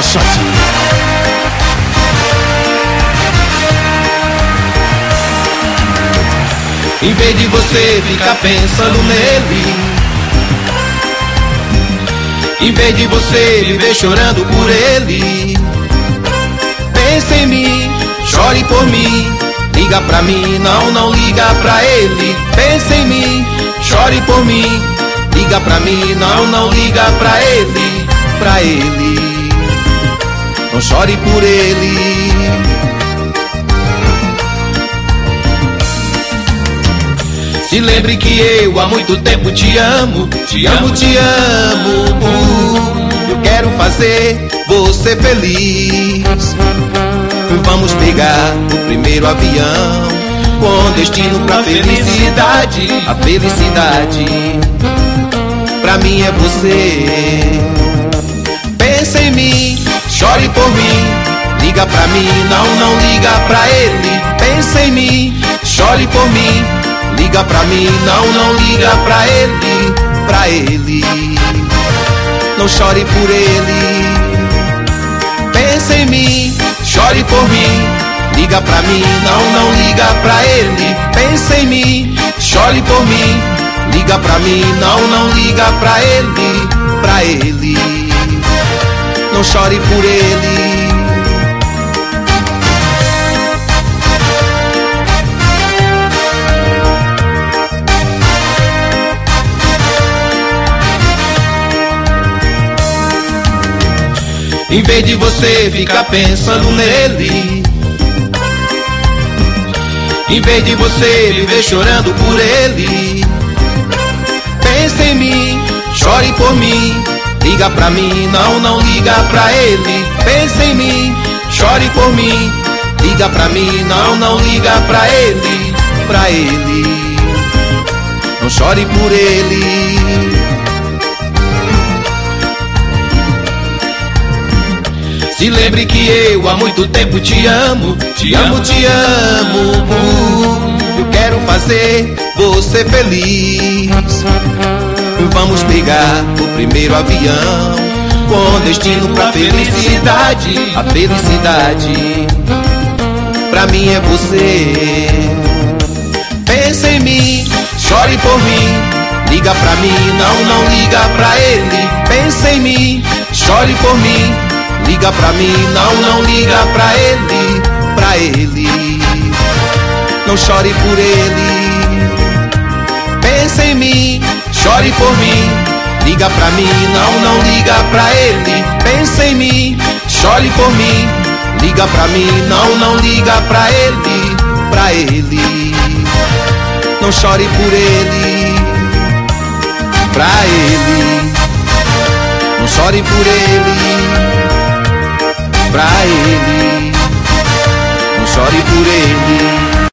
shot. Em vez de você ficar pensando nele, em vez de você viver chorando por ele, pense em mim, chore por mim, liga pra mim, não liga pra ele. Pense em mim, chore por mim, liga pra mim, não liga pra ele, pra ele. Não chore por ele. Se lembre que eu há muito tempo te amo, te amo, te amo. Eu quero fazer você feliz. Vamos pegar o primeiro avião com destino pra felicidade. A felicidade pra mim é você. Pense em mim, chore por mim, liga pra mim, não liga pra ele. Pense em mim, chore por mim, liga pra mim, não liga pra ele, pra ele. Não chore por ele. Pense em mim, chore por mim, liga pra mim, não liga pra ele. Pense em mim, chore por mim, liga pra mim, não liga pra ele, pra ele. Não chore por ele. Em vez de você ficar pensando nele, em vez de você viver chorando por ele, pense em mim, chore por mim, liga pra mim, não liga pra ele. Pense em mim, chore por mim, liga pra mim, não liga pra ele, pra ele. Não chore por ele. Se lembre que eu há muito tempo te amo, te amo, te amo. Eu quero fazer você feliz. Vamos pegar o primeiro avião com destino pra felicidade. A felicidade pra mim é você. Pense em mim, chore por mim, liga pra mim, não liga pra ele. Pense em mim, chore por mim, liga pra mim, não liga pra ele, pra ele. Não chore por ele. Pense em mim, chore por mim, liga pra mim, não liga pra ele. Pense em mim, chore por mim, liga pra mim, não liga pra ele, pra ele. Não chore por ele, pra ele. Não chore por ele, pra ele. Não chore por ele.